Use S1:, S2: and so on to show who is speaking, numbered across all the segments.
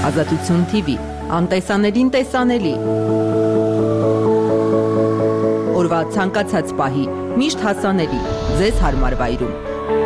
S1: Ազատություն TV, անտեսանելին տեսանելի։ Օրվա ցանկացած պահի, միշտ հասանելի, ձեզ հարմար վայրում։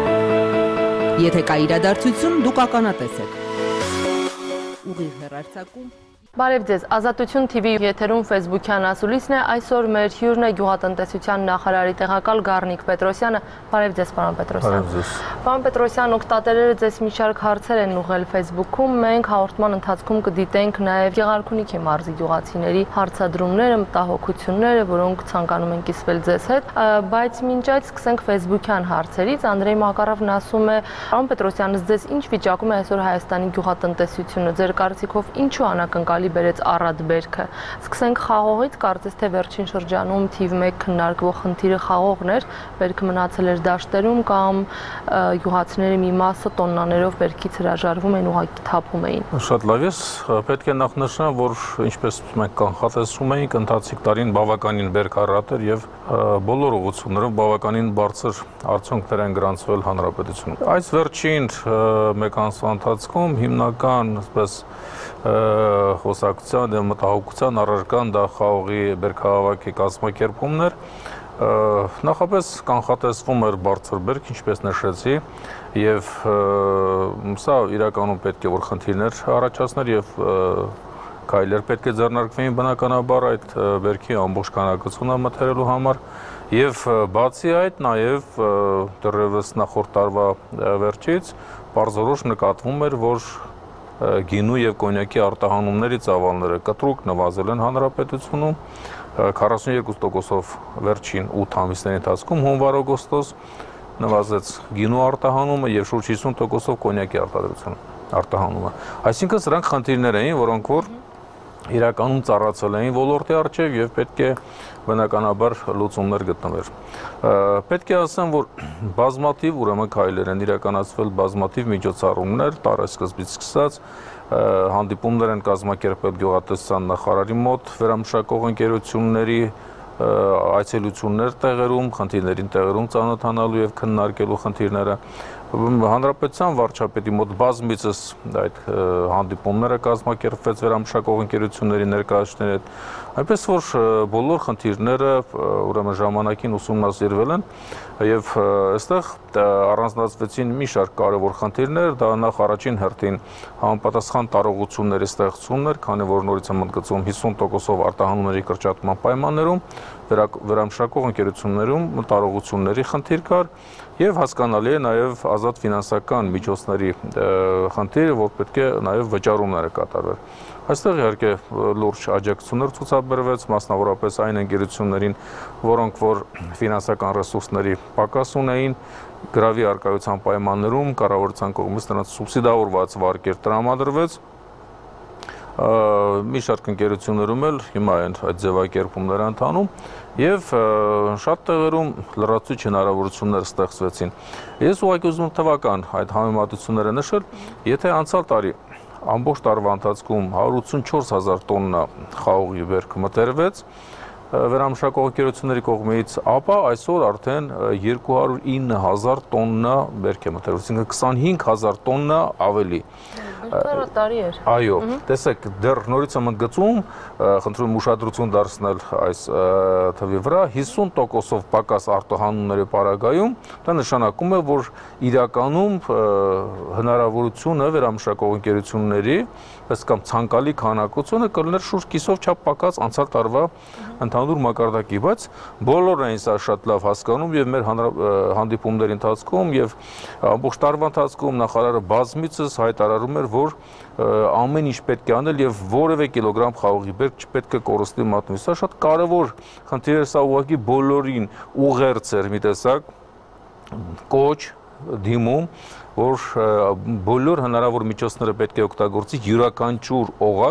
S1: Եթե կա իրադարձություն, դուք ականատես եք։ Ուղիղ հեռարձակում։
S2: Բարև ձեզ, Ազատություն TV եթերում Facebook-յան ասուլիսն է, այսօր մեր հյուրն է գյուղատնտեսության նախարարի տեղակալ Գառնիկ Պետրոսյանը։ Բարև ձեզ, պարոն Պետրոսյան։
S3: Բարև ձեզ։
S2: Պարոն Պետրոսյան, օգտատերերը ձեզ մի շարք հարցեր են ուղղել Facebook-ում, մենք հաղորդման ընթացքում կդիտենք նաև Գեղարքունիքի մարզի գյուղացիների հարցադրումները, մտահոգությունները, որոնք ցանկանում են կիսվել ձեզ հետ, բայց մինչ այդ սկսենք Facebook-յան հարցերից։ Անդրեյ Մակարովն ասում է. Պարոն Պետրոսյան, ձեզ ինչ վիճակում է այսօր Հայաստանի գյուղատնտեսությունը, ձեր կարծիքով ինչու անակնկալի բերեց առատ բերքը։ Սկսենք խաղողից, կարծես թե վերջին շրջանում թիվ 1 քննարկվող խնդիրը խաղողն էր, բերքը մնացել էր դաշտերում կամ գյուղացիների մի մասը տոննաներով բերքից հրաժարվում են, ուղղակի թափում էին։
S3: Շատ լավ է, պետք է նախ նշեմ, որ ինչպես մենք կանխատեսում էինք, ընթացիկ տարին բավականին բերք առատ էր եւ բոլոր ուղղություններով բավականին բարձր արդյունքներ են գրանցվել հանրապետությունում։ Այս վերջին մեկ ամսվա ընթացքում հիմնական, այսպես խոսակցության եւ մտահոգության առարկան դա խաղողի բերքահավաքի կազմակերպումն էր։ Նախապես կանխատեսվում էր բարձր բերք, ինչպես նշեցի, եւ սա իրականում պետք է որ խնդիրներ առաջացներ եւ քայլեր պետք է ձեռնարկվեին բնականաբար այդ բերքի ամբողջ քանակությունը մթերելու համար եւ բացի այդ նաեւ դեռևս նախորդ տարվա վերջից բարձրորոշ նկատվում էր, որ գինու եւ կոնյակի արտահանումների ծավալները կտրուկ նվազել են հանրապետությունում 42%-ով վերջին 8 ամիսների ընթացքում հունվար-օգոստոս նվազեց գինու արտահանումը եւ շուրջ 50%-ով կոնյակի արտահանումը։ Այսինքն սրանք խնդիրներ էին, որոնք որ իրականում ծառացել էին ոլորտի առջև եւ պետք է բնականաբար լուծումներ գտնվեր։ Պետք է ասեմ, որ բազմաթիվ ուրեմն քայլեր են իրականացվել, բազմաթիվ միջոցառումներ տարեսկզբից սկսած հանդիպումներ են կազմակերպել գյուղատնտեսության նախարարի մոտ, վերամշակող ընկերությունների այցելություններ տեղերում, խնդիրներին տեղերում ծանոթանալու եւ քննարկելու խնդիրները Հանրապետության վարչապետի մոտ բազմիցս այդ հանդիպումները կազմակերպվեց վերամշակող ընկերությունների ներկայացուցիչների հետ, այնպես որ բոլոր խնդիրները ուրեմն ժամանակին ուսումնասիրվել են եւ այստեղ առանձնացվեցին մի շարք կարևոր խնդիրներ, դա նախ առաջին հերթին համապատասխան տարողությունների ստեղծումն էր, քանի որ նորից եմ ընդգծում 50%-ով արտահանումների կրճատման պայմաններում վերամշակող ընկերություններում տարողությունների խնդիր կար եւ հասկանալի է նաեւ ազատ ֆինանսական միջոցների խնդիրը, որ պետք է նաեւ վճարումները կատարվեն։ Այստեղ իհարկե լուրջ աջակցություններ ցուցաբերվեց, մասնավորապես այն ընկերություններին, որոնք որ ֆինանսական ռեսուրսների պակաս ունեին, գրավի արկայության պայմաններում կառավարության կողմից նրանց սուբսիդավորված վարկեր տրամադրվեց։ Մի շարք ընկերություններում էլ հիմա են այդ ձևակերպումները ընթանում եւ շատ տեղերում լրացուցիչ հնարավորություններ ստեղծվեցին։ Ես ուղղակի ուզում եմ թվական այդ համեմատությունները նշել, եթե անցյալ տարի ամբողջ տարվա ընթացքում 184,000 տոննա խաղողի բերք մտերվեց վերամշակող ընկերությունների կողմից, ապա այսօր արդեն 209,000 տոննա բերք է մտերվել, այսինքն 25,000 տոննա ավելի։
S2: Տարի էր։
S3: Այո, տեսեք, դեռ նորից եմ ընդգծում, խնդրում եմ ուշադրություն դարձնել այս թվի վրա, 50%-ով պակաս արտահանումների պարագայում, դա նշանակում է, որ իրականում հնարավորությունը վերամշակող ընկերությունների, ըստ կամ ցանկալի քանակությունը կլիներ շուրջ կիսով չափ պակաս անցյալ տարվա ընդհանուր մակարդակի, բայց բոլորն են սա շատ լավ հասկանում եւ մեր հանդիպումների ընթացքում եւ ամբողջ տարվա ընթացքում նախարարը բազմիցս հայտարարում էր, որ ամեն ինչ պետք է անել եւ որևէ կիլոգրամ խաղողի բերք չպետք է կորստի մատնվի։ Սա շատ կարեւոր խնդիր է, սա ուղղակի բոլորին ուղերձ էր մի տեսակ կոչ դիմում, որ բոլոր հնարավոր միջոցները պետք է օգտագործի յուրաքանչյուր օղակ,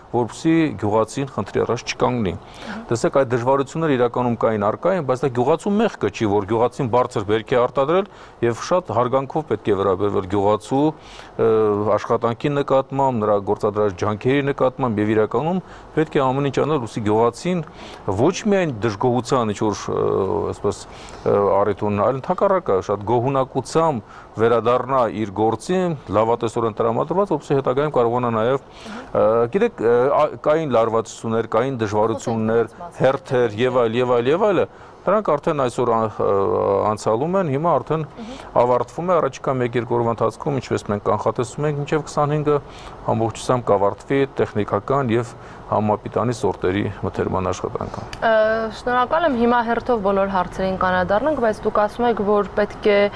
S3: որպեսզի գյուղացին խնդրի առաջ չկանգնի։ Տեսեք, այդ դժվարությունները իրականում կային առկա են, բայց դա գյուղացու մեղքը չի, որ գյուղացին բարձր բերք է արտադրել եւ շատ հարգանքով պետք է վերաբերվել գյուղացու աշխատանքի նկատմամբ, նրա գործադրած ջանքերի նկատմամբ եւ իրականում պետք է ամեն ինչ անել, ուսի գյուղացին ոչ միայն դժգոհության ինչ-որ այսպես առիթուն, այլ ընդհակառակը շատ գոհունակությամբ վերադառնա իր գործին, լավատեսորեն տրամադրված, որպեսզի հետագայում կարողանա նաև, գիտեք, կային լարվածություններ, կային դժվարություններ, հերթեր եւ այլ, դրանք արդեն այսօր անցալում են, հիմա արդեն ավարտվում է առաջիկա 1-2 օրվա ընթացքում, ինչպես մենք կանխատեսում ենք, մինչև 25-ը ամբողջությամբ կավարտվի տեխնիկական եւ համապիտանի սորտերի մթերման աշխատանքը։
S2: Շնորհակալ եմ, հիմա հերթով բոլոր հարցերին կանադառնանք, բայց դուք ասում եք, որ պետք է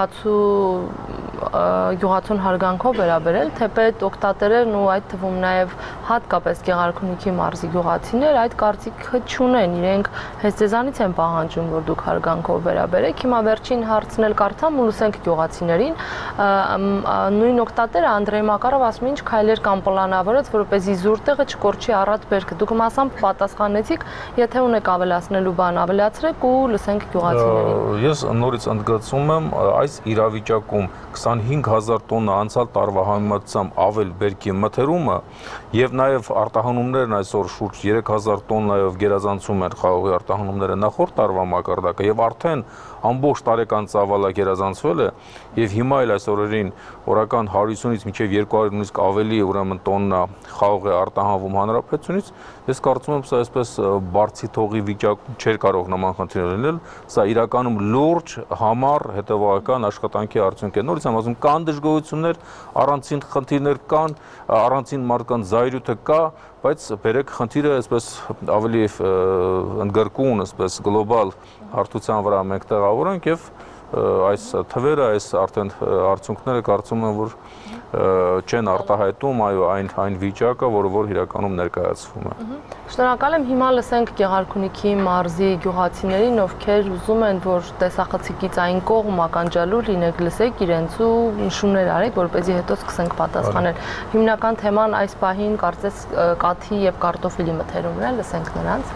S2: գյուղացուն հարգանքով վերաբերել, թեպետ օգտատերերն ու այդ թվում նաև հատկապես Գեղարքունիքի մարզի գյուղացիներ այդ կարծիքը չունեն, իրենք հենց ձեզանից են պահանջում, որ դուք հարգանքով վերաբերեք։ Հիմա վերջին հարցն էլ կարդամ ու լսենք գյուղացիներին։ Նույն օգտատերը Անդրեյ Մակարով ասում է, ինչ քայլեր կան պլանավորած, որպեսզի զուր տեղը չկորչի առատ բերքը։ Դուք մասամբ պատասխանեցիք, եթե ունեք ավելացնելու բան, ավելացրեք ու լսենք գյուղացիներին։
S3: Ես նորից ընդգծում եմ, այս իրավիճակում 25000 տոննա անցյալ տարվա համեմատությամբ ավել բերքի մթերումը եւ նաեւ արտահանումներն այսօր շուրջ 3000 տոննայով գերազանցում են խաղողի արտահանումները նախորդ տարվա մակարդակը եւ արդեն ամբողջ տարեկան ծավալը գերազանցվել է եւ հիմա էլ այս օրերին օրական 150-ից մինչեւ 200 նույնիսկ ավելի ուրեմն տոննա խաղող է արտահանվում հանրապետությունից, ես կարծում եմ սա այսպես բարձի թողի վիճակում չէր կարող նման խնդիրներ լինել, սա իրականում լուրջ, համառ, հետևողական աշխատանքի արդյունք է։ Նորից եմ ասում, կան դժգոհություններ, առանցին խնդիրներ կան, առանցին մարդկանց զայրույթը կա, բայց բերեք խնդիրը այսպես ավելի ընդգրկուն, այսպես գլոբալ հարթության վրա մենք տեղավորենք եւ այս թվերը, այս արդեն արդյունքները կարծում եմ, որ չեն արտահայտում այն վիճակը, որ իրականում ներկայացվում է։
S2: Շնորհակալ եմ, հիմա լսենք Գեղարքունիքի մարզի գյուղացիներին, ովքեր ուզում են, որ տեսախցիկից այն կողմ ականջալու լինեք, լսեք իրենց ու նշումներ արեք, որպեսզի հետո սկսենք պատասխանել։ Հիմնական թեման այս պահին կարծես կաթի եւ կարտոֆիլի մթերումն է, լսենք նրանց։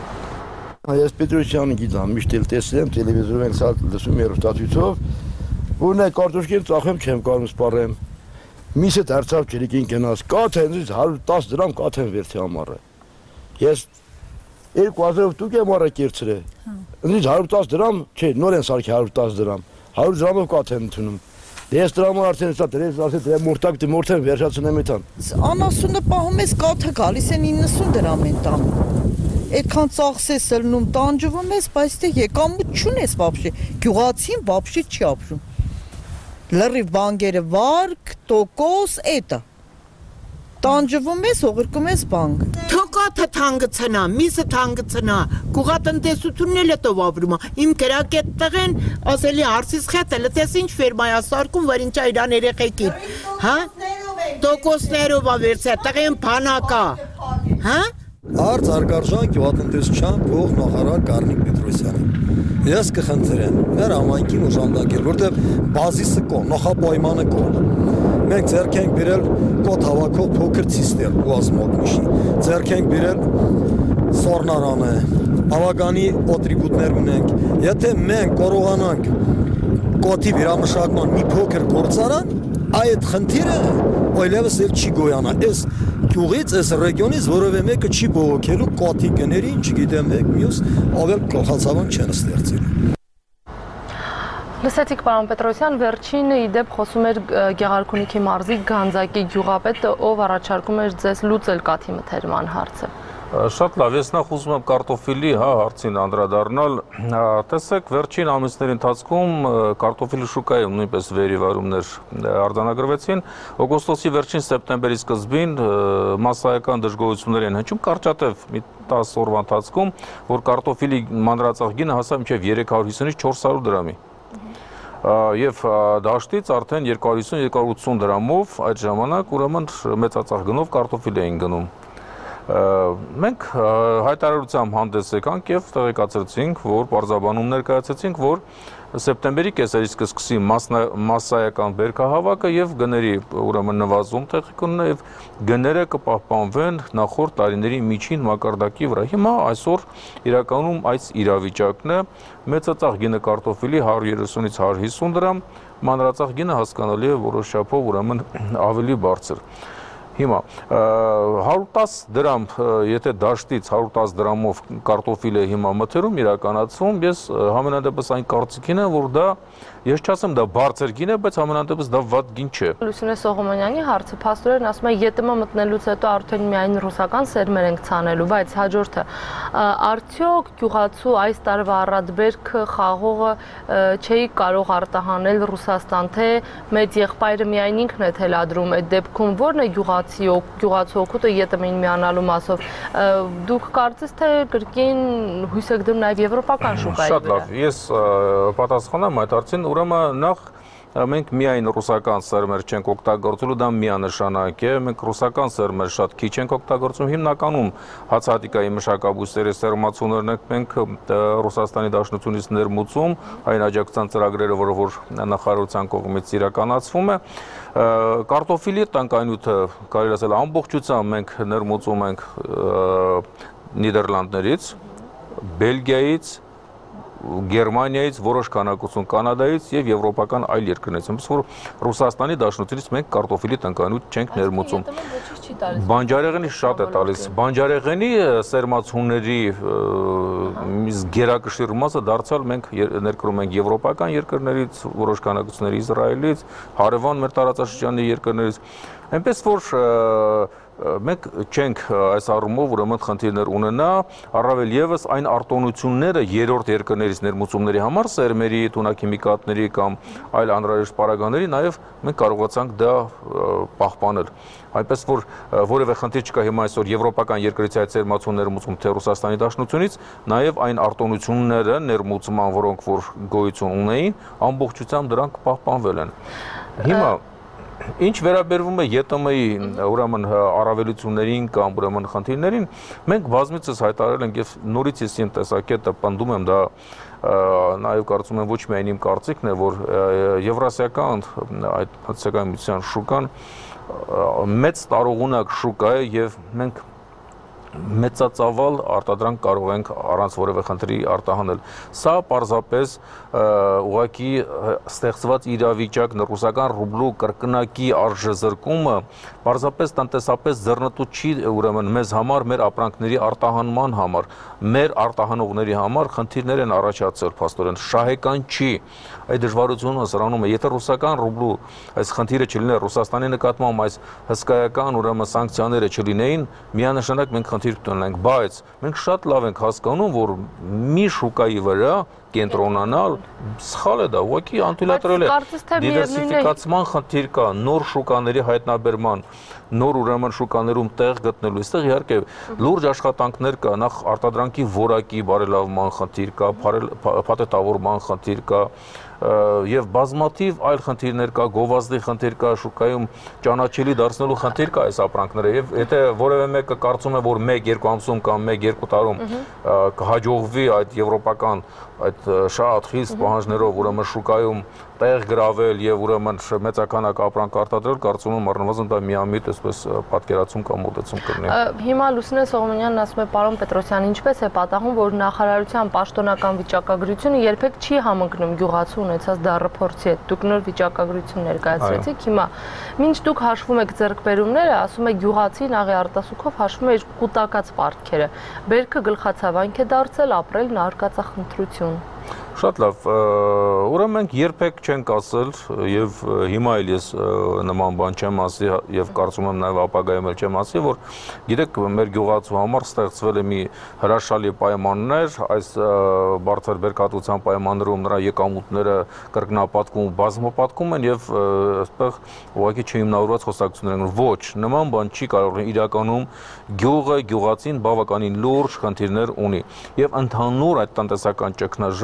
S4: Ես Պետրոսյանը գիտեմ, միշտ էլ տեսնեմ, տելևիզորում ենք սա լսում երաժշտացույցով, որ նա կարտոշկին ծախեմ չեմ կարող սպառեմ։ Միսը դարձավ ջրիկին գնաց, կաթ հենց 110 դրամ կաթ են վերցի ամառը։ Ես 2000 տուկ եմ առա կերցրել։ Ինձ 110 դրամ, չէ, նոր են սարքի 110 դրամ, 100 դրամով կաթ են ընդունում։ Դες դրամը արդեն սա դրես ասել դրա մորտակ վերջացնեմ այդան։
S5: Անասունը պահում ես կաթը գալիս են 90 դրամ են տանում։ Այդքան ծախսես ելնում տանջվում ես, բայց դե եկամուտ չունես вообще։ Գյուղացին вообще չի ապրում։ Լրիվ բանկերը վարկ, տոկոս, էտա։ Տանջվում ես, օղրկում ես բանկ։
S6: Թոկաթը թանգցնա, միսը թանգցնա, գյուղատնտեսությունն էլ հետո ապրում։ Իմ գրակետ տղեն ասելի հարցից խետը, լտես ինչ ֆերմայա սարկում, որ ինչ այրան երեխեքին։ Հա? Տոկոսներով ա վերցե, տղեն բանակա։ Հա?
S7: Արդ արգարժան գյուղատնտեսության փոխնախարար Գառնիկ Պետրոսյանը։ Ես կխնդրեմ մեր համայնքին օժանդակել, որտեղ բազիսը կո, նախապայմանը կո։ Մենք ձեռք ենք բերել կոթ հավաքող փոքր ցիստեր ու ասմոկմիշի։ Ձեռք ենք բերել սորնարանը, բավականի ատրիբուտներ ունենք։ Եթե մենք կարողանանք կոթի վերամշակման մի փոքր գործարան, այդ խնդիրը այլևս էլ չի գոյանա։ Այս գյուղից, այս ռեգիոնից որևէ մեկը չի բողոքելու կոթի գներին, չգիտեմ մեկ մյուս ավել գլխացավան չեն ստեղծելու։
S2: Լսեցիք պարոն Պետրոսյան, վերջինը իդեպ խոսում էր Գեղարքունիքի մարզի Գանձակի գյուղապետը, ով առաջարկում էր ձեզ լուծել կաթի մթերման հարցը։
S3: Շատ լավ, ես նախ ուզում եմ կարտոֆիլի հարցին անդրադառնալ, տեսեք վերջին ամիսների ընթացքում կարտոֆիլի շուկայում նույնպես վերիվարումներ արձանագրվեցին, օգոստոսի վերջին սեպտեմբերի սկզբին մասսայական դժգոհություններ են հնչում, կարճատև մի 10 օրվա ընթացքում, որ կարտոֆիլի մանրածախ գինը հասավ մինչև 350-ից 400 դրամի։ Եվ դաշտից արդեն 250-280 դրամով այդ ժամանակ ուրեմն մեծածախ գնով կարտոֆիլ էին գնում։ Մենք հայտարարությամբ հանդես եկանք եւ տեղեկացրեցինք, որ պարզաբանումներ կայացրեցինք, որ սեպտեմբերի կեսերից կսկսի մասսայական բերքահավաքը եւ գների ուրեմն նվազում տեղի կունենա եւ գները կպահպանվեն նախորդ տարիների միջին մակարդակի վրա։ Հիմա այսօր իրականում այս իրավիճակն է, մեծածախ գինը կարտոֆիլի 130-ից 150 դրամ, մանրածախ գինը հասկանալի է որոշ չափով ուրեմն ավելի բարձր։ Հիմա 110 դրամ, եթե դաշտից 110 դրամով կարտոֆիլ է հիմա մթերում իրականացվում, ես համենայնդեպս այն կարծիքին եմ, որ դա ես չասեմ դա բարձր գին է, բայց համենայնդեպս դա վատ գին չէ։
S2: Լուսինե Սողոմոնյանի հարցը փաստորեն ասում է ԵՏՄ մտնելուց հետո արդեն միայն ռուսական սերմեր ենք ցանելու, բայց հաջորդը արդյոք գյուղացու այս տարվա առատբերքը խաղողը չէի կարող արտահանել Ռուսաստան, թե մեծ եղբայրը միայն ինքն է թելադրում, այդ դեպքում ո՞րն է գյուղացու օգուտը ԵՏՄ-ին միանալու մասով։ Դուք կարծես թե կրկին հույս եք դնում նաև եվրոպական շուկայի վրա։
S3: Շատ լավ, ես պատասխանեմ այդ հարցին, ուրեմն նախ մենք միայն ռուսական սերմեր չենք օգտագործելու, դա միանշանակ է, մենք ռուսական սերմեր շատ քիչ ենք օգտագործում, հիմնականում հացահատիկայի մշակաբույսերի սերմացուներն ենք մենք Ռուսաստանի Դաշնությունից ներմուծում, այն աջակցության ծրագրերը, որ նախարարության կողմից իրականացվում է, կարտոֆիլի տնկայնյութը կարելի ասել ամբողջությամբ մենք ներմուծում ենք Նիդերլանդներից, Բելգիայից, Գերմանիայից, որոշ քանակություն Կանադայից եւ եվրոպական այլ երկրներից։ Ըստ որ Ռուսաստանի Դաշնությունից մենք կարտոֆիլի տնկայնյութ չենք ներմուծում։ Բանջարեղենի շատ է տալիս։ Բանջարեղենի սերմացումների գերակշիռ մասը դարձյալ մենք ներկրում ենք եվրոպական երկրներից, որոշ քանակություններ Իսրայելից, հարևան մեր տարածաշրջանի երկրներից։ Այնպես որ մենք չենք այս առումով ուրեմն խնդիրներ ունենա, առավել եւս այն արտոնությունները երրորդ երկրներից ներմուծումների համար, սերմերի, թունաքիմիկատների կամ այլ անհրաժեշտ պարագաների, նաեւ մենք կարողացանք դա պահպանել։ Այնպես որ որևէ խնդիր չկա հիմա այսօր եվրոպական երկրից այդ սերմացուն ներմուծում թե Ռուսաստանի Դաշնությունից, նաեւ այն արտոնությունները ներմուծման, որոնք որ գոյություն ունեին, ամբողջությամբ դրանք պահպանվել են։ Հիմա ինչ վերաբերվում է ԵՏՄ-ի ուրեմն առավելություններին կամ ուրեմն խնդիրներին, մենք բազմիցս հայտարարել ենք եւ նորից ես իմ տեսակետը պնդում եմ, դա նաեւ կարծում եմ ոչ միայն իմ կարծիքն է, որ եվրասիական այդ հացական միության շուկան մեծ տարողունակ շուկա է եւ մենք մեծածավալ արտադրանք կարող ենք առանց որևէ խնդրի արտահանել։ Սա պարզապես ուղղակի ստեղծված իրավիճակն ռուսական ռուբլու կրկնակի արժեզրկումը պարզապես տնտեսապես ձեռնտու չի ուրեմն մեզ համար, մեր ապրանքների արտահանման համար, մեր արտահանողների համար խնդիրներ են առաջացել, փաստորեն շահեկան չի։ Այդ դժվարությունը սրանում է, եթե ռուսական ռուբլու այս խնդիրը չլիներ, Ռուսաստանի նկատմամբ այս հսկայական ուրեմն սանկցիաները չլինեին, միանշանակ մենք խնդիր կունենանք, բայց մենք շատ լավ ենք հասկանում, որ մի շուկայի վրա կենտրոնանալ սխալ է դա, ուղղակի անթույլատրել է։ Դիվերսիֆիկացման խնդիր կա, նոր շուկաների հայտնաբերման, նոր ուրեմն շուկաներում տեղ գտնելու։ Այստեղ իհարկե լուրջ աշխատանքներ կա, նախ արտադրանքի որակի բարելավման խնդիր կա, փաթեթավորման խնդիր կա, եւ բազմաթիվ այլ խնդիրներ կա, գովազդի խնդիր կա, շուկայում ճանաչելի դարձնելու խնդիր կա այս ապրանքները եւ եթե որևէ մեկը կարծում է, որ 1-2 ամսում կամ 1-2 տարում կհաջողվի այդ եվրոպական այդ շատ խիստ պահանջներով ուրեմն շուկայում տեղ գրավել եւ ուրեմն մեծականակ ապրանք արտադրել, կարծում եմ առնվազն դա միամիտ այսպես պատկերացում կամ մոտեցում կլինի։
S2: Հիմա Լուսինե Սողոմոնյանն ասում է, պարոն Պետրոսյան, ինչպես է պատահում, որ նախարարության պաշտոնական վիճակագրությունը երբեք չի համընկնում գյուղացու ունեցած դառը հետ։ Դուք նոր վիճակագրություն ներկայացրեցիք, հիմա մինչ դուք հաշվում եք ձեռքբերումները, ասում է գյուղացին աղի արտասուքով հաշվում է իր կուտակած պարտքերը։ Բերքը գլխացավանք է դարձել, ապրելն արկածախնդրություն։
S3: Շատ լավ, ուրեմն մենք երբեք չենք ասել եւ հիմա էլ ես նման բան չեմ ասի եւ կարծում եմ նաեւ ապագայում էլ չեմ ասի, որ գիտեք մեր գյուղացու համար ստեղծվել է մի հրաշալի պայմաններ, այս բարձր բերքատվության պայմաններում նրա եկամուտները կրկնապատկում, բազմապատկում են եւ այստեղ ուղղակի չհիմնավորված խոսակցություններ են։ Ոչ, նման բան չի կարող իրականում գյուղը, գյուղացին բավականին լուրջ խնդիրներ ունի եւ ընդհանուր այդ տնտեսական ճգնաժամը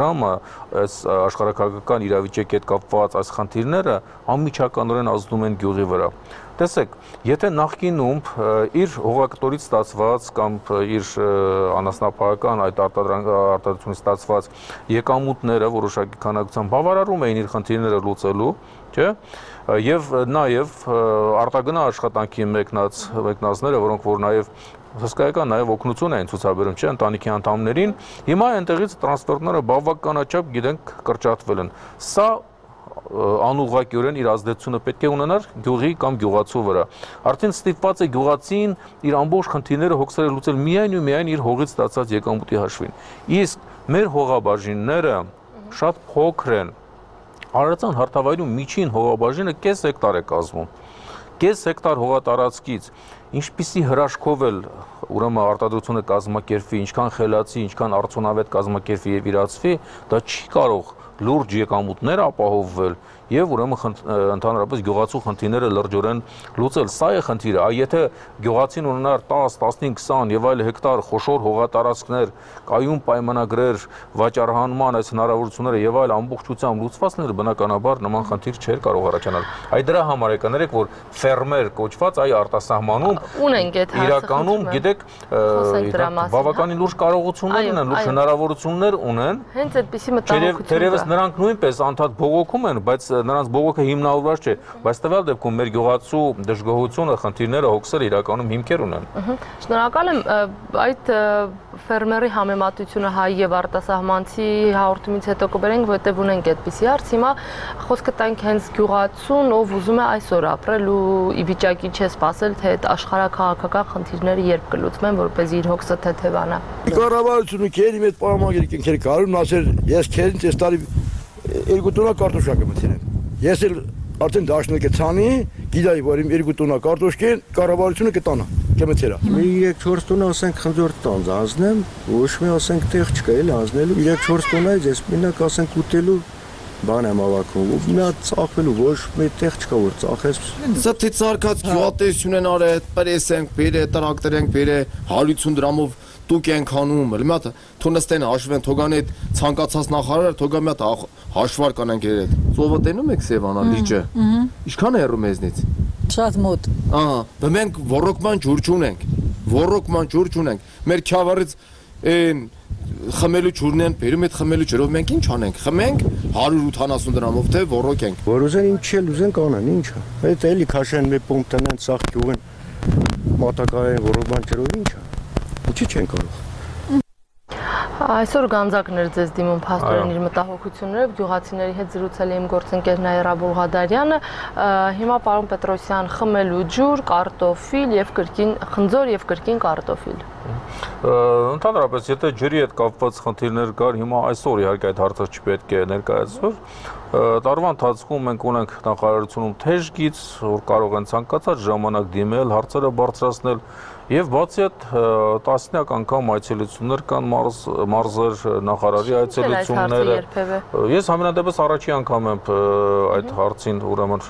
S3: այս աշխարհաքաղաքական իրավիճակի հետ կապված այս խնդիրները անմիջականորեն ազդում են գյուղի վրա։ Տեսեք, եթե նախկինում իր հողակտորից ստացված կամ իր անասնապահական այդ արտադրությունից ստացված եկամուտները որոշակի քանակությամբ բավարարում էին իր խնդիրները լուծելու, չէ՞, եւ նաեւ արտագնա աշխատանքի մեկնածները, որոնք որ նաեւ հսկայական նաեւ օգնություն էին ցուցաբերում, չէ՞, ընտանիքի անդամներին, հիմա այնտեղից տրանսպորտները բավականաչափ գիտենք կրճատվել են։ Սա անուղղակիորեն իր ազդեցությունը պետք է ունենար գյուղի կամ գյուղացու վրա։ Արդեն ստիպված է գյուղացին իր ամբողջ խնդիրները հոգսերը լուծել միայն ու միայն իր հողից ստացած եկամուտի հաշվին։ Իսկ մեր հողաբաժինները շատ փոքր են։ Արարածան հարթավայրում միջին հողաբաժինը կես հեկտար է կազմում։ Կես հեկտար հողատարածքից ինչպիսի հրաշքով էլ ուրեմն արտադրությունը կազմակերպվի, ինչքան խելացի, ինչքան արդյունավետ կազմակերպվի եւ իրացվի, դա չի կարող լուրջ եկամուտներ ապահովվել եւ ուրեմն ընդհանրապես գյուղացու խնդիրները լրջորեն լուծել։ Սա է խնդիրը։ Եթե գյուղացին ունենար 10, 15, 20 եւ այլ հեկտար խոշոր հողատարածքներ, կայուն պայմանագրեր, վաճառահանման այս հնարավորությունները եւ այլ ամբողջությամբ լուծվածներ, բնականաբար նման խնդիր չէր կարող առաջանալ։ Այդ դրա համար է կներեք, որ ֆերմեր կոչված այ արտասահմանում
S2: ունենք այդ
S3: իրականում, գիտեք, բավականին լուրջ կարողություններ ունեն, լուրջ հնարավորություններ ունեն։
S2: Հենց այդպիսի մտահոգություն
S3: Թերևս նրանք նույնպես անդադ բողոքում են, բայց նրանց բողոքը հիմնավորված չէ, բայց տվյալ դեպքում մեր գյուղացու դժգոհությունը, խնդիրները, հոգսերը իրականում հիմքեր ունեն։
S2: Շնորհակալ եմ, այդ ֆերմերի համեմատությունը հայ եւ արտասահմանցի հաղորդումից հետո կբերենք, որտեղ ունենք այդպիսի հարց։ Հիմա խոսքը տանք հենց գյուղացուն, ով ուզում է այսօր ապրել ու ի վիճակի չէ սпасել, թե այդ աշխարհաքաղաքական խնդիրները երբ կլուծվեն, որպեսզի իր հոգսը թեթևանա։
S4: Կառավարությունը քերի մեծ պայմանագիր կնքեր կարում ասել, ես քերին այս տարի երկու տոննա կարտոշկա կմթերեմ։ Ես էլ արդեն դաշնը կցանի, գիտայի, որ իմ երկու տոննա կարտոշկեն կառավարությունը կտանա, կմթերա։
S8: Մի 3-4 տոննա ասենք խնձոր տանձ անձնեմ, ոչ մի ասենք տեղ չկա էլ անձնելու, 3-4 տոննայից ես մենակ ասենք ուտելու բան եմ ավակում, ու նա ծախվելու ոչ մի տեղ չկա որ ծախես։
S9: Սա թե ցարկած գյուղատնտեսություն են արել, պրես ենք բերե, տրակտոր ենք բերե, 150 դրամով տուկ ենք անում, լի մատ թունստեն հաշվեն, թողան այդ ցանկացած նախարարը թողա մի հատ հաշվար կանենք երեդ։ Ծովը տենում եք Սևանա լիճը։ Ինչքան է հեռու մեզնից։
S5: Շատ մոտ։
S9: Ահա, და մենք ռոռոկման ջուր չունենք։ Ռոռոկման ջուր չունենք։ Մեր քյավարից այն խմելու ջուրն են, բերում այդ խմելու ջրով մենք ինչ անենք։ Խմենք 180 դրամով թե ռոռոկենք։
S8: Որ ուզեն ինչ էլ ուզեն կանեն, ինչա։ Այդ էլի քաշեն մի պունկտն են սախ գյուղեն մոտակայեն ռոռոկման ջրով ինչա։ Ինչի չեն կարող։
S2: Այսօր Գանձակներ ձեզ դիմում փաստորեն իր մտահոգություններով գյուղացիների հետ զրուցել եմ գործընկեր Նաիրա Բուլղադարյանը։ Հիմա պարոն Պետրոսյան, խմելու ջուր, կարտոֆիլ եւ կրկին խնձոր եւ կրկին կարտոֆիլ։
S3: Ընդհանրապես, եթե ջրի հետ կապված խնդիրներ կար, հիմա այսօր իհարկե այդ հարցը չպետք է ներկայացվեր։ Տարվա ընթացքում մենք ունենք նախարարությունում թեժ գիծ, որ կարող են ցանկացած ժամանակ դիմել, հարցերը բարձրացնել եւ բացի այդ տասնյակ անգամ այցելություններ կան մարզեր նախարարի այցելությունները։ Ես համենայնդեպս առաջի անգամ եմ այդ հարցին ուրեմն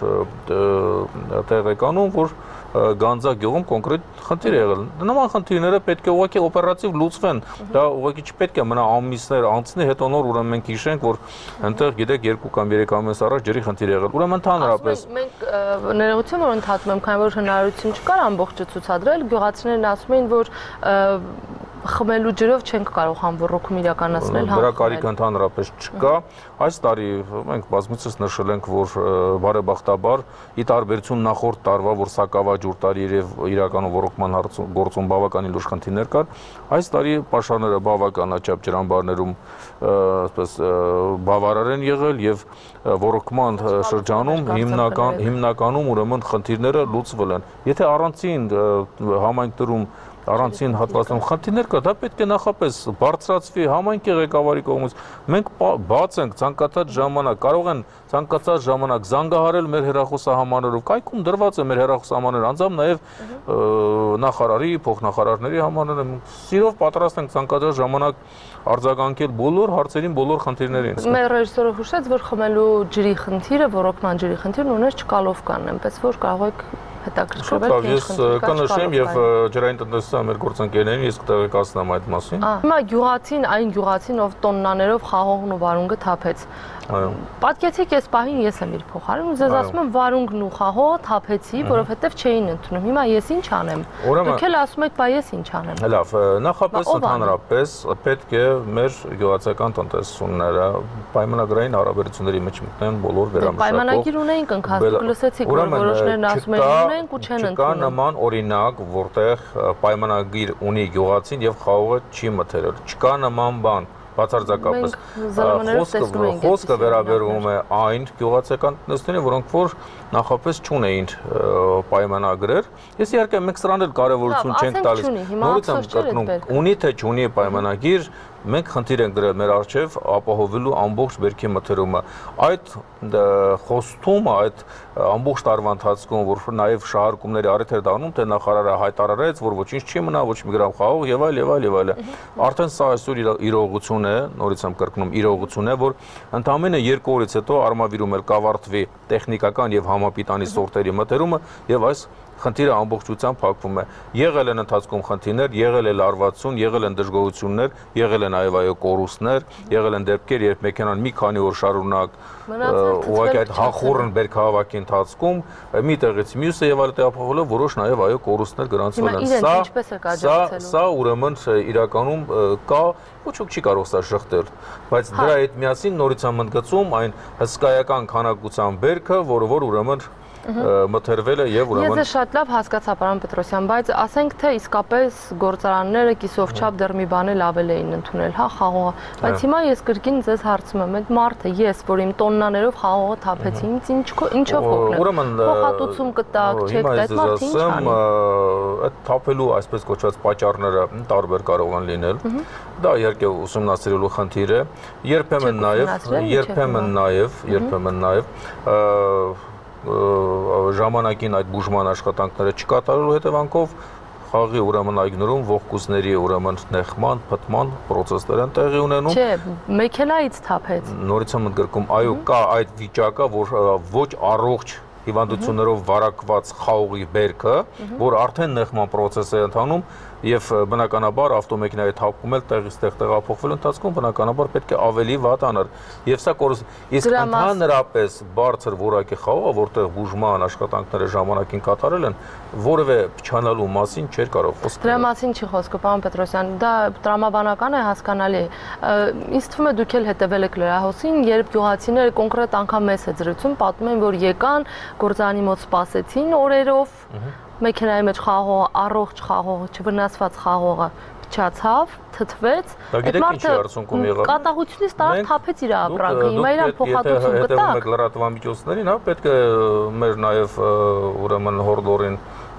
S3: տեղեկանում, որ Գանձակ գյուղում կոնկրետ խնդիր է եղել։ Նման խնդիրները պետք է ուղղակի օպերատիվ լուծվեն։ Դա ուղղակի չպետք է մնա ամիսներ անցնի, հետո նոր ուրեմն մենք հիշենք, որ այնտեղ գիտեք 2 կամ 3 ամիս առաջ ջրի խնդիր եղել։ Ուրեմն ընդհանրապես
S2: մենք ներողություն որ ընդհատում եմ, քանի որ հնարավորություն չկար ամբողջը ցուցադրել, գյուղացիներն ասում էին, որ խմելու ջրով չենք կարող համառոքում իրականացնել
S3: դրա կարիք ընդհանրապես չկա։ Այս տարի մենք բազմիցս նշել ենք, որ բարեբախտաբար ի տարբերություն նախորդ տարվա, որ սակավաջուր տարի եւ իրականում ռոռոկման գործում բավականին լուրջ խնդիրներ կար, այս տարի պաշարները բավականաչափ ջրամբարներում այսպես բավարար են եղել եւ ռոռոկման շրջանում հիմնականում ուրեմն խնդիրները լուծվել են։ Եթե առանցին համայնքներում առանցին հատվածում խնդիրներ կա, դա պետք է նախապես բարձրացվի համայնքի ղեկավարի կողմից։ Մենք բաց ենք ցանկացած ժամանակ, կարող են ցանկացած ժամանակ զանգահարել մեր հեռախոսահամարներով։ Կայքում դրված է մեր հեռախոսահամարները, անձամբ նաև նախարարի, փոխնախարարների համարները։ Սիրով պատրաստ ենք ցանկացած ժամանակ արձագանքել բոլոր հարցերին, բոլոր խնդիրներին։
S2: Մեր ռեժիսորը հուշեց, որ խմելու ջրի խնդիրը, ռոռոկման ջրի խնդիրն ուներ Չկալովկան, այնպես որ կարող եք հետաքրքրվել
S3: Ես կանշեմ եւ ջրային տնտեսության մեր գործընկերներին ես կտեղեկացնեմ այդ մասին։
S2: Հիմա գյուղացին, այն գյուղացին, ով տոննաներով խաղողն ու վարունգը թափեց։ Պատկեցիք, այս պահին ես եմ իր փոխարեն ու ձեզ ասում եմ վարունգն ու խաղողը թափեցի, որովհետեւ չէին ընդունում։ Հիմա ես ինչ անեմ։ Դուք էլ ասում եք, բայց ես ինչ անեմ։
S3: Լավ, նախապես ընդհանրապես պետք է մեր գյուղացիական տնտեսությունները պայմանագրային հարաբերությունների մեջ մտնեն բոլոր վերամշակող։
S2: Պայմանագիր ունեին կնքած, լսեցիք, որ որոշներն ասում են ունենք ու չեն ընդունում։
S3: Կա նման օրինակ, որտեղ պայմանագիր ունի գյուղացին եւ խաղողը չի մթերել։ Չկա նման բան։ Բացարձակապես խոսքը վերաբերում է այն գյուղացիական տնտեսություններին, որոնք որ նախապես չունեին պայմանագրեր։ Ես իհարկե մենք սրան էլ կարևորություն չենք տալիս։ Նորից եմ կրկնում, ունի թե չունի պայմանագիր, մենք խնդիր ենք դրել մեր առջև ապահովելու ամբողջ բերքի մթերումը։ Այդ խոստումը, այդ ամբողջ տարվա ընթացքում, որ նաև շահարկումների առիթ էր դառնում, թե նախարարը հայտարարեց, որ ոչինչ չի մնա, ոչ մի գրամ խաղող եւ այլ եւ այլ եւ այլ։ Արդեն սա այսօր իրողություն է, նորից եմ կրկնում, իրողություն է, որ ընդամենը 2 օրից հետո Արմավիրում էլ կավարտվի տեխնիկական եւ համապիտանի սորտերի մթերումը եւ այս խնդիրը ամբողջությամբ փակվում է։ Եղել են ընթացքում խնդիրներ, եղել է լարվածություն, եղել են դժգոհություններ, եղել են այո կորուստներ, եղել են դեպքեր, երբ մեքենան մի քանի օր շարունակ ուղղակի այդ հախուռն բերքահավաքի ընթացքում մի տեղից մյուսը եւ այլ տեղափոխելով որոշ նաեւ այո կորուստներ գրանցվել են։ Սա ուրեմն իրականում կա ոչ ոք չի կարող սա շղթել, բայց դրա հետ միասին նորից եմ ընդգծում այն հսկայական քանակության բերքը, որը որ ուրեմն մթերվել է եւ ուրեմն
S2: Ես շատ լավ հասկացա պարոն Պետրոսյան, բայց ասենք թե իսկապես գործարանները կիսով չափ դեռ մի բան էլ ավել էին ընդունել, հա, խաղողը, բայց հիմա ես կրկին ձեզ հարցում եմ, այդ մարդը ես, որ իմ տոննաներով խաղողը թափեցի, ինչով կօգնեմ, փոխհատուցում կտակ, չեք տա, այդ մարդը ինչ անի։
S3: Այդ թափելու այսպես կոչված պատճառները տարբեր կարող են լինել։ Դա իհարկե ուսումնասիրելու խնդիր է, երբեմն նաեւ ժամանակին այդ բուժման աշխատանքները չկատարելու հետևանքով խաղի ուրեմն այգներում ողկույզների ուրեմն նեղման, փտման process-ներ են տեղի ունենում։
S2: Չէ, մեքենայից թափեց։
S3: Նորից եմ ընդգրկում, այո, կա այդ վիճակը, որ ոչ առողջ հիվանդություններով վարակված խաղողի բերքը, որ արդեն նեղման process է ընթանում եւ բնականաբար ավտոմեքենայի թափում էլ տեղից տեղ տեղափոխվելու ընթացքում բնականաբար պետք է ավելի վատ աներ եւ սա իսկ ընդհանրապես բարձր որակի խաղողը, որտեղ բուժման աշխատանքները ժամանակին կատարել են, որևէ փչանալու մասին չէր կարող խոսք։
S2: Դրա մասին չի խոսքը, պարոն Պետրոսյան, դա տրամաբանական է, հասկանալի է։ Ինձ թվում է դուք էլ հետևել եք լրահոսին, երբ գյուղացիները կոնկրետ անգամ մեզ հետ զրուցում, պատմում են, որ եկան, գործարանի մոտ սպասեցին օրերով, մեքենայի մեջ խաղողը, առողջ խաղողը, չվնասված խաղողը փչացավ, թթվեց,
S3: այդ մարդը
S2: կատաղությունից տարավ թափեց իր ապրանքը, հիմա իրան փոխհատուցում կտակ։
S3: Հետևում եք լրատվամիջոցներին, հա, պետք է մեր նաև ուրեմն հորդորին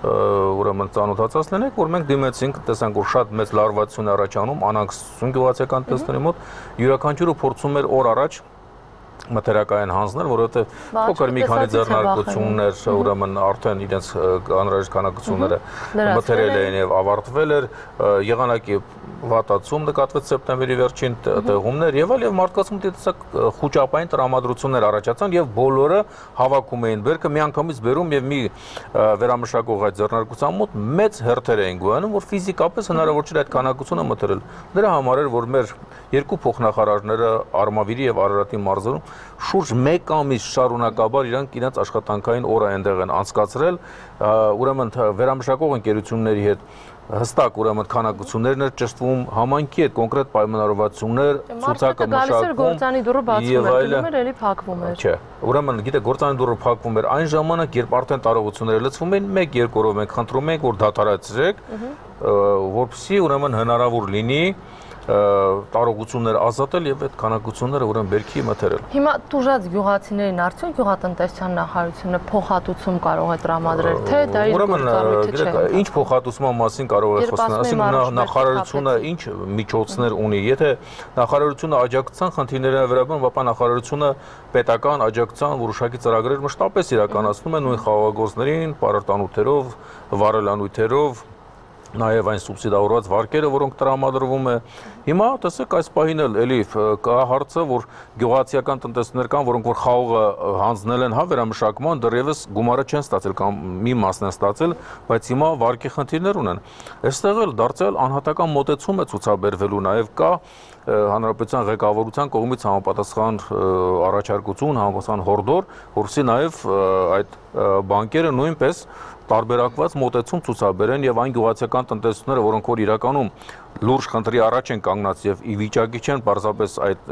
S3: ուրեմն ծանոթացած լինեք, որ մենք դիմեցինք, տեսանք, որ շատ մեծ լարվածություն է առաջանում անհանգստություն գյուղացիական տնտեսների մոտ, յուրաքանչյուրը փորձում էր օր առաջ մթերակային հանձնել, որովհետև փոքր մի քանի ձեռնարկություններ ուրեմն արդեն իրենց անհրաժեշտ քանակությունները մթերել էին եւ ավարտվել էր, եղանակի վատացում նկատվեց սեպտեմբերի վերջին տեղումներ եւ այլ եւ մարդկանց մտածակ խոճապային տրամադրություններ առաջացան եւ բոլորը հավաքում էին բերքը միանգամից բերում եւ մի վերամշակող այդ ձեռնարկության մոտ մեծ հերթեր էին գոյանում, որ ֆիզիկապես հնարավոր չէր այդ քանակությունը մթերել։ Դրա համար էր, որ մեր երկու փոխնախարարները Արմավիրի եւ Արարատի մարզերում շուրջ 1 ամիս շարունակաբար իրենց աշխատանքային օրը այնտեղ են անցկացրել, ուրեմն վերամշակող ընկերությունների հետ հստակ ուրեմն քանակություններն էր ճշտվում, համայնքի հետ կոնկրետ պայմանավորվածություններ, ցուցակը մշակվում,
S2: գործանի դուռը բացվում էր, էլի փակվում էր։
S3: Չէ, ուրեմն գիտեք, գործանի դուռը փակվում էր այն ժամանակ, երբ արդեն տարողությունները լցվում էին, 1-2 օրով մենք խնդրում ենք, որ դադարեցրեք, որպեսզի ուրեմն հնարավոր լինի տարողություններ ազատել եւ այդ քանակությունները ուրեմն բերքի մթերել։
S2: Հիմա տուժած գյուղացիներին արդյոք գյուղատնտեսության նախարարությունը փոխհատուցում կարող է տրամադրել, թե դա իր գործառույթը չէ։
S3: Ինչ փոխհատուցման մասին կարող է խոսալ, ասենք նախարարությունը ինչ միջոցներ ունի, եթե նախարարությունը աջակցության խնդիրները վերաբերում, ապա նախարարությունը պետական աջակցության որոշակի ծրագրեր մշտապես իրականացնում է նույն խաղաղագործներին, պարարտանյութերով, վարելանյութերով նաև այն սուբսիդավորված վարկերը, որոնք տրամադրվում է։ Հիմա տեսեք այս պահին էլի կա հարցը, որ գյուղացիական տնտեսություններ կան, որոնք որ խաղողը հանձնել են վերամշակման, դեռևս գումարը չեն ստացել կամ մի մասն են ստացել, բայց հիմա վարկի խնդիրներ ունեն։ Այստեղ էլ դարձյալ անհատական մոտեցում է ցուցաբերվելու, նաև կա հանրապետության ղեկավարության կողմից համապատասխան առաջարկություն, համապատասխան հորդոր, որովհետեւ նաև այդ բանկերը նույնպես տարբերակված մոտեցում ցուցաբերեն եւ այն գյուղացիական տնտեսությունները, որոնք որ իրականում լուրջ խնդրի առաջ են կանգնած եւ ի վիճակի չեն պարզապես այդ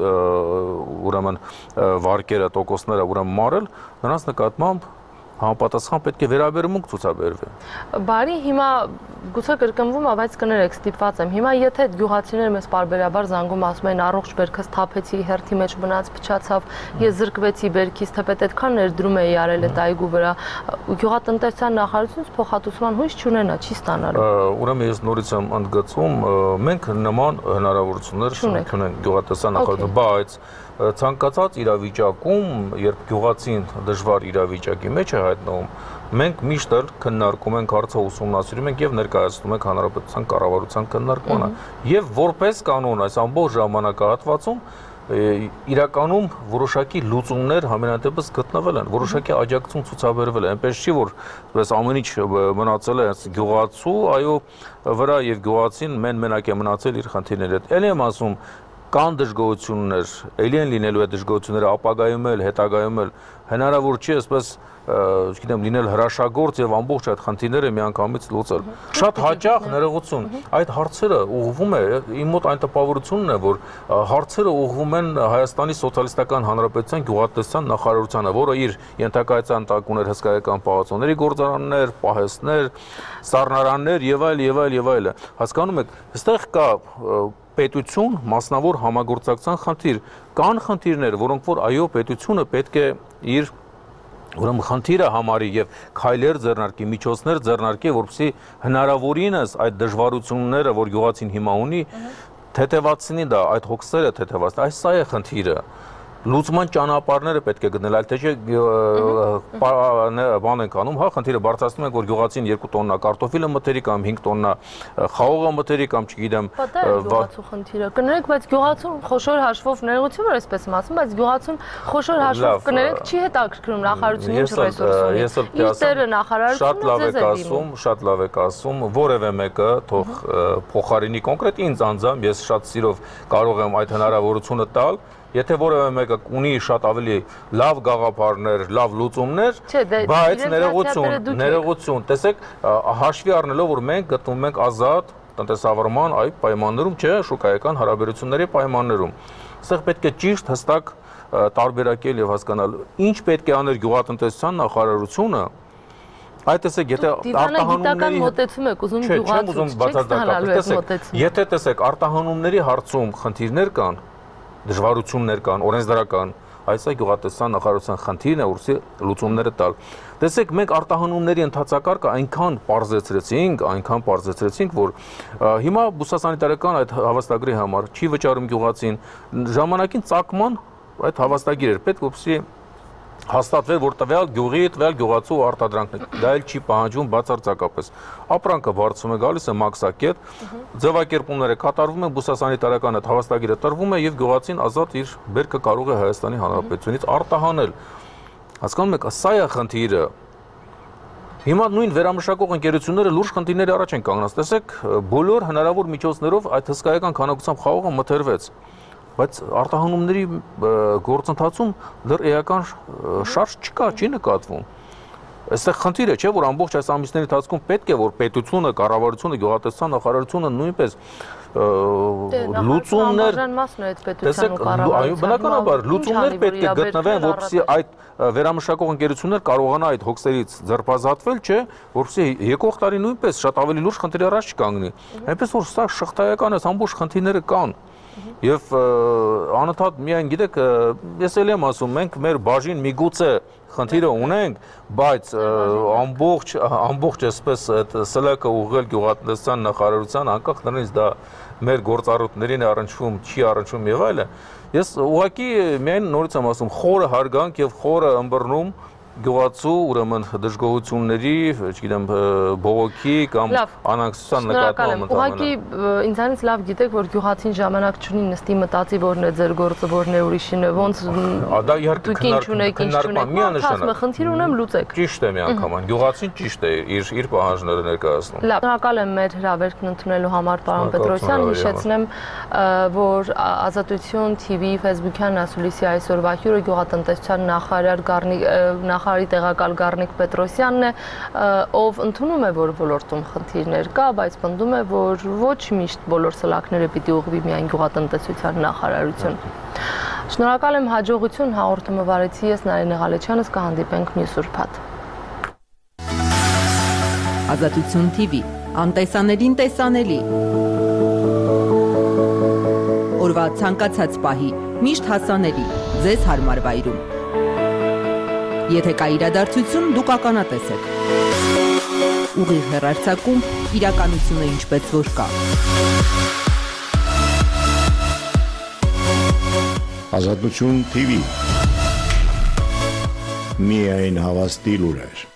S3: ուրեմն վարկերը, տոկոսները ուրեմն մարել, նրանց նկատմամբ համապատասխան պետք է վերաբերմունք ցուցաբերվի։
S2: Բարի, հիմա գուցե կրկնվում է, բայց կներեք, ստիպված եմ։ Հիմա եթե գյուղացիները մեզ պարբերաբար զանգում ասում են առողջ բերքս թափեցի, հերթի մեջ մնաց, փչացավ, ես զրկվեցի բերքից, թեպետ այդքան ներդրում էի արել այդ այգու վրա, գյուղատնտեսության նախարարությունից փոխհատուցման հույս չունենա, չի ստանալու։
S3: Ուրեմն ես նորից եմ ընդգծում, մենք նման հնարավորություններ չունենք գյուղատնտեսության նախարարությունը, բայց ցանկացած իրավիճակում, երբ գյուղացին դժվար իրավիճակի մեջ է հայտնվում, մենք միշտ էլ քննարկում ենք հարցը, ուսումնասիրում ենք եւ ներկայացնում ենք հանրապետության կառավարության քննարկմանը։ Եվ որպես կանոն այս ամբողջ ժամանակահատվածում իրականում որոշակի լուծումներ համենայնդեպս գտնվել են, որոշակի աջակցություն ցուցաբերվել է, այնպես չի որ այս ամեն ինչ մնացել է գյուղացու, այո, վրա եւ գյուղացին մենակ է մնացել իր խնդիրների հետ։ Էլի եմ ասում, կան դժգոհություններ, ելի են լինելու այդ դժգոհությունները ապագայում էլ, հետագայում էլ հնարավոր չի այսպես, չգիտեմ, լինել հրաշագործ եւ ամբողջ այդ խնդիրները միանգամից լուծել։ Շատ հաճախ ներողություն, այդ հարցերը ուղղվում է, իմ մոտ այն տպավորությունն է, որ հարցերը ուղղվում են Հայաստանի Սոցիալիստական Հանրապետության գյուղատնտեսության նախարարությանը, որը իր ենթակայության տակ ուներ հսկայական պահածոների գործարաններ, պահեստներ, սառնարաններ եւ այլ։ Հասկանում եք, այստեղ կա պետություն, մասնավոր համագործակցության խնդիր, կան խնդիրներ, որոնք որ այո պետությունը պետք է իր ուրեմն խնդիրը համարի եւ քայլեր ձեռնարկի, միջոցներ ձեռնարկի, որպեսզի հնարավորինս այդ դժվարությունները, որ գյուղացին հիմա ունի, թեթևացնի դա, այդ հոգսերը թեթևացնի, այս սա է խնդիրը։ Լուծման ճանապարհները պետք է գտնել, այլ թե չէ բան ենք անում, հա, խնդիրը բարձրացնում ենք, որ գյուղացին 2 տոննա կարտոֆիլը մտերի կամ 5 տոննա խաղողը մտերի կամ չգիտեմ,
S2: գյուղացու խնդիրը։ Կներեք, բայց գյուղացուն խոշոր հաշվով ներողություն որ այսպես եմ ասում, բայց գյուղացուն խոշոր հաշվով կներեք չի հետաքրքրում նախարարությունը ինչ ռեսուրս ունի։ Իստերը նախարարությունը
S3: շատ լավ եք ասում, որևէ մեկը թող փոխարինի կոնկրետ ինձ անձամբ, ես շատ սիրով կարող եմ այդ հնարավորությունը տալ։ Եթե որևէ մեկը ունի շատ ավելի լավ գաղափարներ, լավ լուծումներ, բայց ներողություն, տեսեք, հաշվի առնելով, որ մենք գտնվում ենք ազատ տնտեսավարման այ պայմաններում, չէ, շուկայական հարաբերությունների պայմաններում։ Այստեղ պետք է ճիշտ հստակ տարբերակել եւ հասկանալ, ինչ պետք է աներ գյուղատնտեսության նախարարությունը։ Այդ տեսեք, եթե
S2: արտահանումների մոտեցում եք ուզում գյուղացու,
S3: եթե տեսեք, արտահանումների հարցում խնդիրներ կան, դժվարություններ կան, օրենսդրական, այս է գյուղատնտեսության նախարարության խնդիրն է, որսի լուծումները տալ։ Տեսեք, մենք արտահանումների ընթացակարգը այնքան պարզեցրեցինք, որ հիմա բուսասանիտարական այդ հավաստագրի համար չի վճարում գյուղացին, ժամանակին ծագման այդ հավաստագիր էր պետք, որպեսզի հաստատվել, որ տվյալ գյուղի, տվյալ գյուղացու արտադրանքն է, դա էլ չի պահանջում բացարձակապես։ Ապրանքը բարձում է, գալիս է մաքսակետ, ձևակերպումները կատարվում են, բուսասանիտարական այդ հավաստագիրը տրվում է եւ գյուղացին ազատ իր բերքը կարող է Հայաստանի Հանրապետությունից արտահանել։ Հասկանում եք, սա է խնդիրը։ Հիմա նույն վերամշակող ընկերությունները լուրջ խնդիրների առաջ են կանգնած։ Տեսեք, բոլոր հնարավոր միջոցներով այդ հսկայական քանակությամբ խաղողը մթերվեց։ Բայց արտահանումների գործընթացում դեռ էական շարժ չկա, չի նկատվում։ Այստեղ խնդիրը չէ, որ ամբողջ այս ամիսների ընթացքում պետք է որ պետությունը, կառավարությունը, գյուղատնտեսության նախարարությունը նույնպես լուծումներ, այո, բնականաբար լուծումներ պետք է գտնվեն, որպեսզի այդ վերամշակող ընկերություններ կարողանա այդ հոգսերից ձերբազատվել, չէ, որպեսզի եկող տարի նույնպես շատ ավելի լուրջ խնդիրի առաջ կանգնի։ Այնպես որ սա շղթայական է, ամբողջ խնդիրները կան։ Եվ անընդհատ միայն գիտեք, ես էլ եմ ասում, մենք մեր բաժին միգուցե խնդիրը ունենք, բայց ամբողջ այսպես այդ սլակը ուղղել գյուղատնտեսության նախարարության, անկախ նրանից դա մեր գործառույթներին է առնչվում, չի առնչվում եւ այլն։ Ես ուղղակի միայն նորից եմ ասում, խորը հարգանք եւ խորը ըմբռնում գյուղացու ուրեմն դժգոհությունների, չգիտեմ, բողոքի կամ անհանգստության նկատմամբ
S2: ուղղակի ինձանից լավ գիտեք, որ գյուղացին ժամանակ չունի նստի մտածի որն է ձեր գործը, որն է ուրիշինը, ոնց
S3: դա իհարկե
S2: քննարկման խնդիր ունեմ լուծեք։
S3: Ճիշտ է միանգամայն, գյուղացին ճիշտ է իր պահանջները ներկայացնում։
S2: Լավ, շնորհակալ եմ մեր հրավերքն ընդունելու համար, պարոն Պետրոսյան, հիշեցնեմ, որ Ազատություն TV Facebook-յան ասուլիսի այսօրվա հյուրը գյուղատնտեսության նախարարի տեղակալ Գառնիկ Պետրոսյանն է, ով ընդունում է, որ ոլորտում խնդիրներ կա, բայց պնդում է, որ ոչ միշտ բոլոր սլաքները պիտի ուղղվի միայն գյուղատնտեսության նախարարություն։ Շնորհակալ եմ, հաջողություն, հաղորդումը վարեցի ես Նարինե Ղալեչյանս, կհանդիպենք մյուս ուրբաթ։
S1: Ազատություն TV, անտեսանելին տեսանելի։ Օրվա ցանկացած պահի, միշտ հասանելի, ձեզ հարմար վայրում։ Եթե կա իրադարձություն, դուք ականատես եք։ Ուղիղ հեռարձակում, իրականությունը ինչպես որ կա։
S10: Ազատություն TV, միայն հավաստի լուրեր։